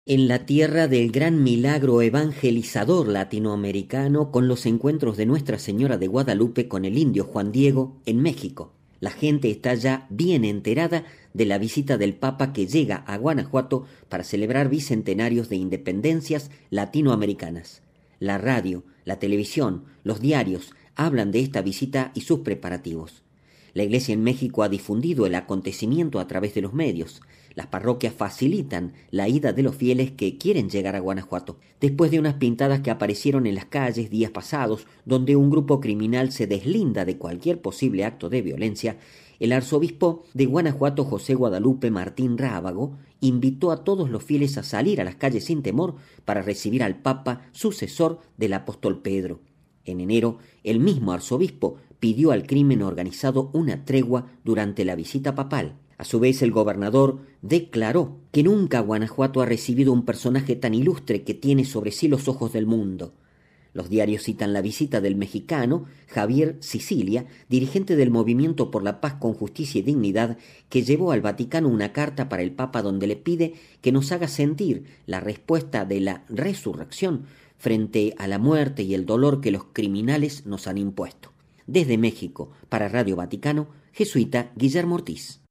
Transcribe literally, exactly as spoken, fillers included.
En la tierra del gran milagro evangelizador latinoamericano, con los encuentros de Nuestra Señora de Guadalupe con el indio Juan Diego en México. La gente está ya bien enterada de la visita del Papa que llega a Guanajuato para celebrar bicentenarios de independencias latinoamericanas. La radio, la televisión, los diarios hablan de esta visita y sus preparativos. La Iglesia en México ha difundido el acontecimiento a través de los medios. Las parroquias facilitan la ida de los fieles que quieren llegar a Guanajuato. Después de unas pintadas que aparecieron en las calles días pasados, donde un grupo criminal se deslinda de cualquier posible acto de violencia, el arzobispo de Guanajuato, José Guadalupe Martín Rábago, invitó a todos los fieles a salir a las calles sin temor para recibir al Papa, sucesor del apóstol Pedro. En enero, el mismo arzobispo pidió al crimen organizado una tregua durante la visita papal. A su vez, el gobernador declaró que nunca Guanajuato ha recibido un personaje tan ilustre que tiene sobre sí los ojos del mundo. Los diarios citan la visita del mexicano Javier Sicilia, dirigente del Movimiento por la Paz con Justicia y Dignidad, que llevó al Vaticano una carta para el Papa donde le pide que nos haga sentir la respuesta de la resurrección frente a la muerte y el dolor que los criminales nos han impuesto. Desde México, para Radio Vaticano, jesuita Guillermo Ortiz.